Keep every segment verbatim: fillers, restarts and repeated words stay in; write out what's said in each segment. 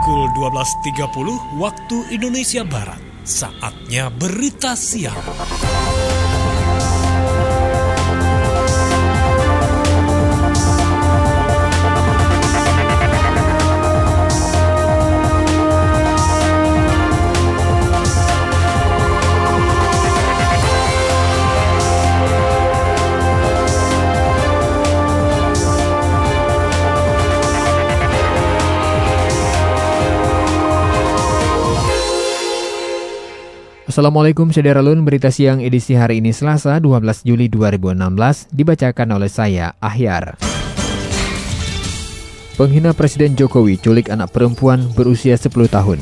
pukul dua belas tiga puluh waktu Indonesia Barat. Saatnya berita siang. Assalamualaikum Sederalun, berita siang edisi hari ini Selasa dua belas Juli dua ribu enam belas dibacakan oleh saya, Ahyar. Penghina Presiden Jokowi culik anak perempuan berusia sepuluh tahun.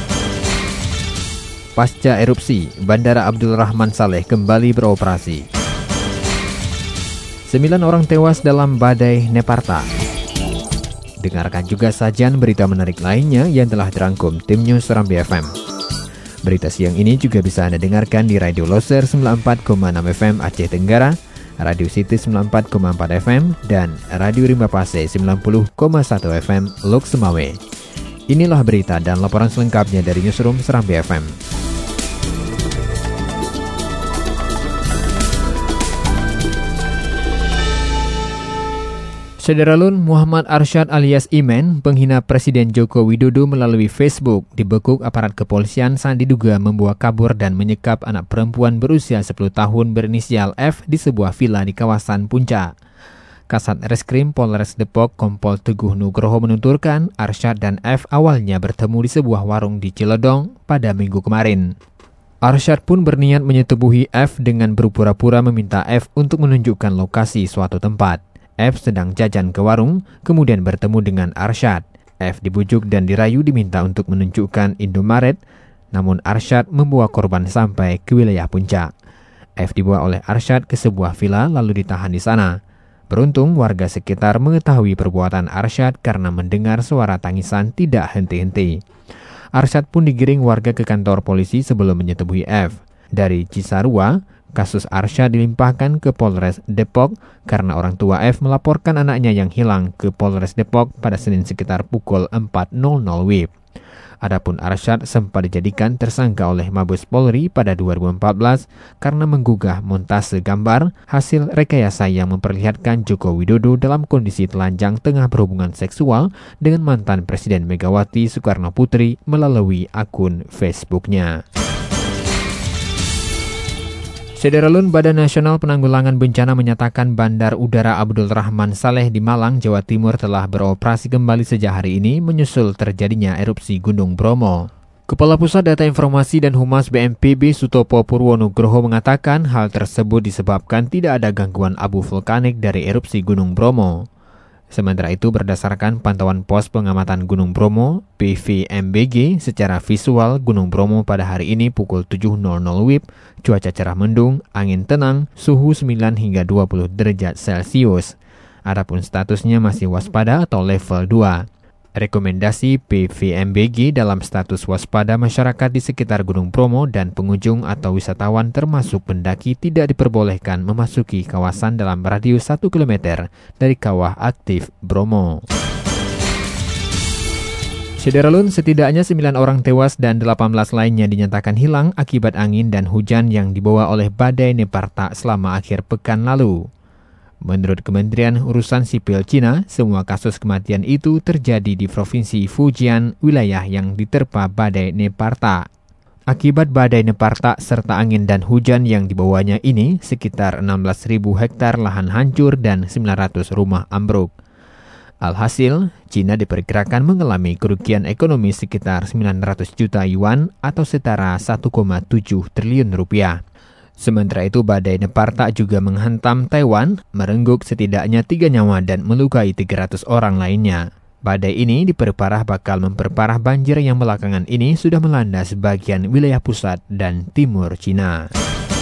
Pasca erupsi, Bandara Abdul Rahman Saleh kembali beroperasi. Sembilan orang tewas dalam badai Neparta. Dengarkan juga sajian berita menarik lainnya yang telah dirangkum tim News Serambi F M. Berita siang ini juga bisa Anda dengarkan di Radio Loser sembilan puluh empat koma enam F M Aceh Tenggara, Radio City sembilan puluh empat koma empat F M, dan Radio Rimba Pase sembilan puluh koma satu F M Lok Semawe. Inilah berita dan laporan selengkapnya dari Newsroom Serambi F M. Sederalun, Muhammad Arsyad alias Imen, penghina Presiden Joko Widodo melalui Facebook, dibekuk aparat kepolisian saat diduga membawa kabur dan menyekap anak perempuan berusia sepuluh tahun berinisial F di sebuah villa di kawasan Puncak. Kasat Reskrim Polres Depok Kompol Teguh Nugroho menuturkan Arsyad dan F awalnya bertemu di sebuah warung di Ciledong pada minggu kemarin. Arsyad pun berniat menyetubuhi F dengan berpura-pura meminta F untuk menunjukkan lokasi suatu tempat. F sedang jajan ke warung, kemudian bertemu dengan Arsyad. F dibujuk dan dirayu diminta untuk menunjukkan Indomaret, namun Arsyad membawa korban sampai ke wilayah Puncak. F dibawa oleh Arsyad ke sebuah villa lalu ditahan di sana. Beruntung warga sekitar mengetahui perbuatan Arsyad karena mendengar suara tangisan tidak henti-henti. Arsyad pun digiring warga ke kantor polisi sebelum menyetubuhi F. Dari Cisarua, kasus Arsyad dilimpahkan ke Polres Depok karena orang tua F melaporkan anaknya yang hilang ke Polres Depok pada Senin sekitar pukul empat W I B. Adapun Arsyad sempat dijadikan tersangka oleh Mabes Polri pada dua ribu empat belas karena menggugah montase gambar hasil rekayasa yang memperlihatkan Joko Widodo dalam kondisi telanjang tengah berhubungan seksual dengan mantan Presiden Megawati Soekarno Putri melalui akun Facebooknya. Sederalun, Badan Nasional Penanggulangan Bencana menyatakan Bandar Udara Abdul Rahman Saleh di Malang, Jawa Timur telah beroperasi kembali sejak hari ini menyusul terjadinya erupsi Gunung Bromo. Kepala Pusat Data Informasi dan Humas B N P B Sutopo Purwonugroho mengatakan hal tersebut disebabkan tidak ada gangguan abu vulkanik dari erupsi Gunung Bromo. Sementara itu, berdasarkan pantauan pos pengamatan Gunung Bromo, P V M B G, secara visual Gunung Bromo pada hari ini pukul tujuh W I B, cuaca cerah mendung, angin tenang, suhu sembilan hingga dua puluh derajat Celcius. Adapun statusnya masih waspada atau level dua. Rekomendasi P V M B G dalam status waspada masyarakat di sekitar Gunung Bromo dan pengunjung atau wisatawan termasuk pendaki tidak diperbolehkan memasuki kawasan dalam radius satu kilometer dari kawah aktif Bromo. Sederalun, setidaknya sembilan orang tewas dan delapan belas lainnya dinyatakan hilang akibat angin dan hujan yang dibawa oleh badai Neparta selama akhir pekan lalu. Menurut Kementerian Urusan Sipil Cina, semua kasus kematian itu terjadi di Provinsi Fujian, wilayah yang diterpa badai Neparta. Akibat badai Neparta serta angin dan hujan yang dibawanya ini, sekitar enam belas ribu hektar lahan hancur dan sembilan ratus rumah ambruk. Alhasil, Cina diperkirakan mengalami kerugian ekonomi sekitar sembilan ratus juta yuan atau setara satu koma tujuh triliun rupiah. Sementara itu, badai Neparta juga menghantam Taiwan, merenggut setidaknya tiga nyawa dan melukai tiga ratus orang lainnya. Badai ini diperparah bakal memperparah banjir yang belakangan ini sudah melanda sebagian wilayah pusat dan timur Cina.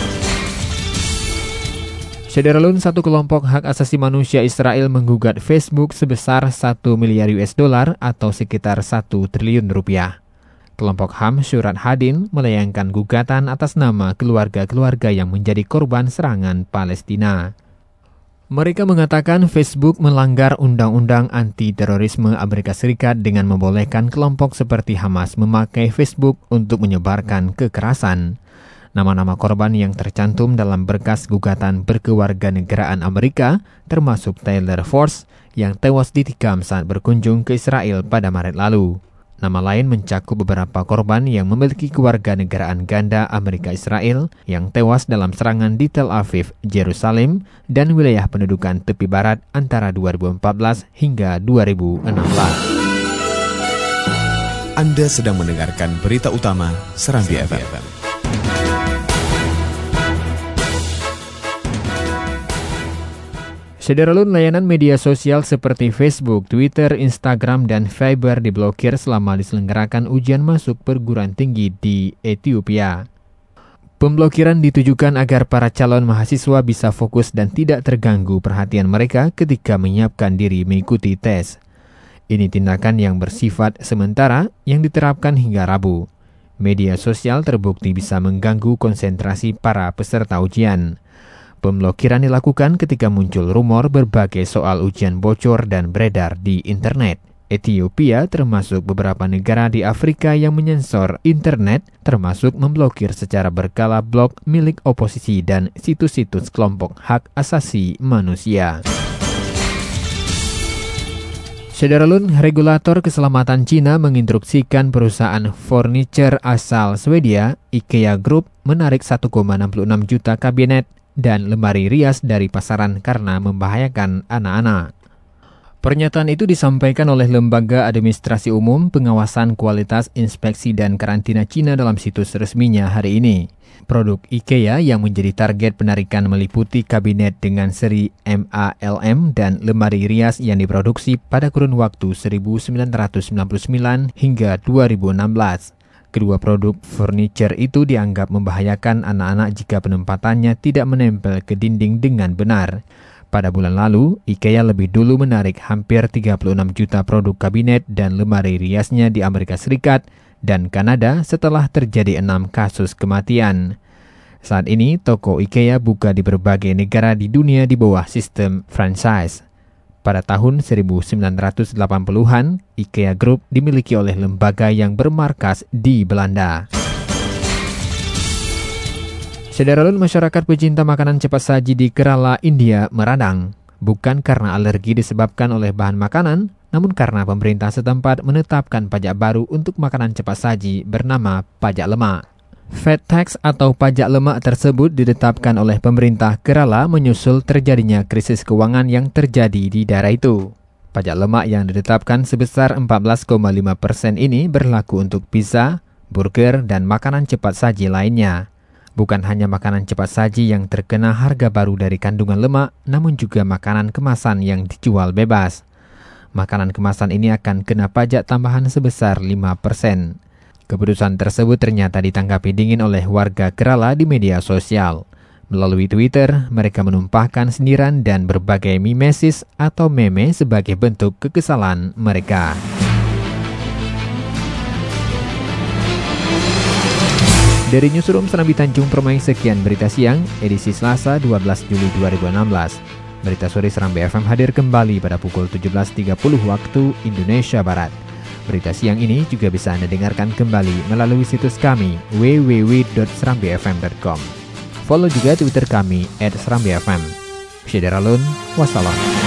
Sederalun, satu kelompok hak asasi manusia Israel menggugat Facebook sebesar satu miliar U S dollar atau sekitar satu triliun rupiah. Kelompok H A M Syurat Hadin melayangkan gugatan atas nama keluarga-keluarga yang menjadi korban serangan Palestina. Mereka mengatakan Facebook melanggar Undang-Undang Anti-Terorisme Amerika Serikat dengan membolehkan kelompok seperti Hamas memakai Facebook untuk menyebarkan kekerasan. Nama-nama korban yang tercantum dalam berkas gugatan berkewarganegaraan Amerika, termasuk Taylor Force, yang tewas ditikam saat berkunjung ke Israel pada Maret lalu. Nama lain mencakup beberapa korban yang memiliki kewarganegaraan ganda Amerika Israel yang tewas dalam serangan di Tel Aviv, Yerusalem, dan wilayah pendudukan tepi barat antara dua ribu empat belas hingga dua ribu enam belas. Anda sedang mendengarkan berita utama Serambi F M. Sederalun, layanan media sosial seperti Facebook, Twitter, Instagram, dan Viber diblokir selama diselenggarakan ujian masuk perguruan tinggi di Ethiopia. Pemblokiran ditujukan agar para calon mahasiswa bisa fokus dan tidak terganggu perhatian mereka ketika menyiapkan diri mengikuti tes. Ini tindakan yang bersifat sementara yang diterapkan hingga Rabu. Media sosial terbukti bisa mengganggu konsentrasi para peserta ujian. Pemblokiran dilakukan ketika muncul rumor berbagai soal ujian bocor dan beredar di internet. Ethiopia termasuk beberapa negara di Afrika yang menyensor internet, termasuk memblokir secara berkala blog milik oposisi dan situs-situs kelompok hak asasi manusia. Sederalun, regulator keselamatan Cina menginstruksikan perusahaan furniture asal Swedia, IKEA Group, menarik satu koma enam enam juta kabinet dan lemari rias dari pasaran karena membahayakan anak-anak. Pernyataan itu disampaikan oleh Lembaga Administrasi Umum, Pengawasan Kualitas, Inspeksi dan Karantina Cina dalam situs resminya hari ini. Produk IKEA yang menjadi target penarikan meliputi kabinet dengan seri M A L M dan lemari rias yang diproduksi pada kurun waktu seribu sembilan ratus sembilan puluh sembilan hingga dua ribu enam belas. Kedua produk furniture itu dianggap membahayakan anak-anak jika penempatannya tidak menempel ke dinding dengan benar. Pada bulan lalu, IKEA lebih dulu menarik hampir tiga puluh enam juta produk kabinet dan lemari riasnya di Amerika Serikat dan Kanada setelah terjadi enam kasus kematian. Saat ini, toko IKEA buka di berbagai negara di dunia di bawah sistem franchise. Pada tahun seribu sembilan ratus delapan puluhan, IKEA Group dimiliki oleh lembaga yang bermarkas di Belanda. Sederalun, masyarakat pecinta makanan cepat saji di Kerala, India meradang. Bukan karena alergi disebabkan oleh bahan makanan, namun karena pemerintah setempat menetapkan pajak baru untuk makanan cepat saji bernama pajak lemak. Fat tax atau pajak lemak tersebut ditetapkan oleh pemerintah Kerala menyusul terjadinya krisis keuangan yang terjadi di daerah itu. Pajak lemak yang ditetapkan sebesar empat belas koma lima persen ini berlaku untuk pizza, burger, dan makanan cepat saji lainnya. Bukan hanya makanan cepat saji yang terkena harga baru dari kandungan lemak, namun juga makanan kemasan yang dijual bebas. Makanan kemasan ini akan kena pajak tambahan sebesar lima persen. Keputusan tersebut ternyata ditanggapi dingin oleh warga Kerala di media sosial. Melalui Twitter, mereka menumpahkan sindiran dan berbagai mimesis atau meme sebagai bentuk kekesalan mereka. Dari Newsroom Serambi Tanjung Permai, sekian berita siang, edisi Selasa dua belas Juli dua ribu enam belas. Berita sore Serambi F M hadir kembali pada pukul tujuh belas tiga puluh waktu Indonesia Barat. Berita siang ini juga bisa Anda dengarkan kembali melalui situs kami w w w dot serambi f m dot com. Follow juga Twitter kami at serambi f m. Sederalun, wassalam.